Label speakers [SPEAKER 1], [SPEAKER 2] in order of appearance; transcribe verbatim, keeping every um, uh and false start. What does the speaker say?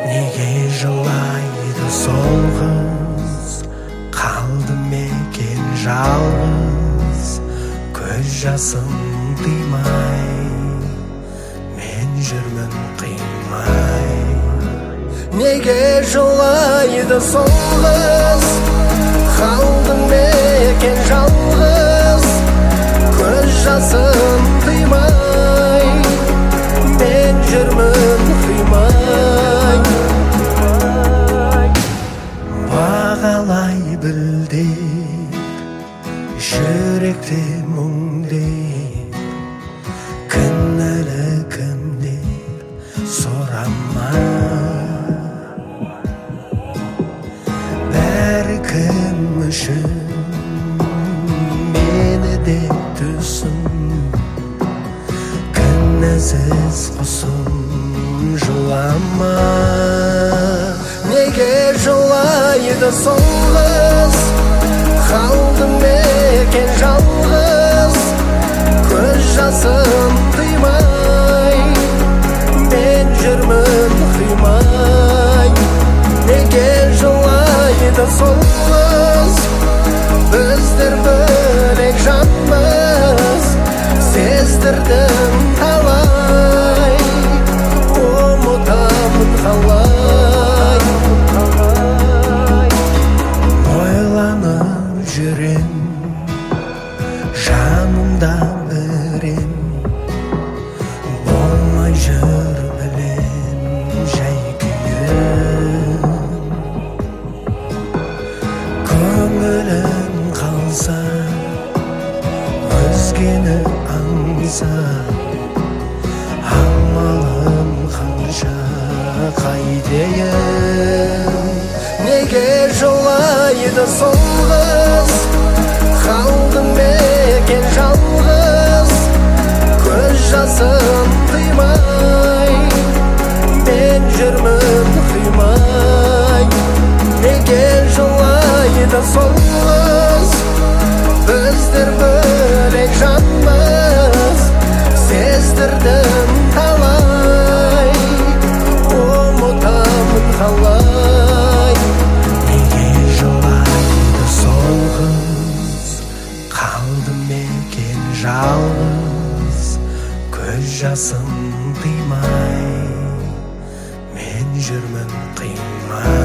[SPEAKER 1] Неге жылайды сол қыз, қалды мекен жалғыз, көз жасын тыймай, мен жүрмін қимай. Неге жылайды сол қыз, қалды мекен жалғыз, көз жасын тыймай, мен жүрмін қимай. Бағалай білдер жүректе мұңды, кінәлі кімдер сұрама. Бәркім үшін мені де түсін, кінәсіз құсым жылама. Неге жылайды сол қыз, қалды мекен жалғыз, көз жасын тыймай, мен жүрмін қимай. Неге жылайды сол қыз, біздер бөлек жанбыз, сездірдім талай, ұмытамын қалай. Ойланып жүрем, жанымда бірем, болмай жүр білем жай күйім. Көңілім қалса, өзгені аңса, амалым қанша қайтейін. Неге жылайды сол қыз, қалды мекен жалғыз, көз жасын тыймай, мен жүрмін қимай. Неге жылайды сол қыз, біздер бөлек жанбыз, сездірдім талай, ұмытамын қалай. Неге жылайды сол қыз, қалды мекен жалғыз, көз жасын тыймай, мен жүрмін қимай.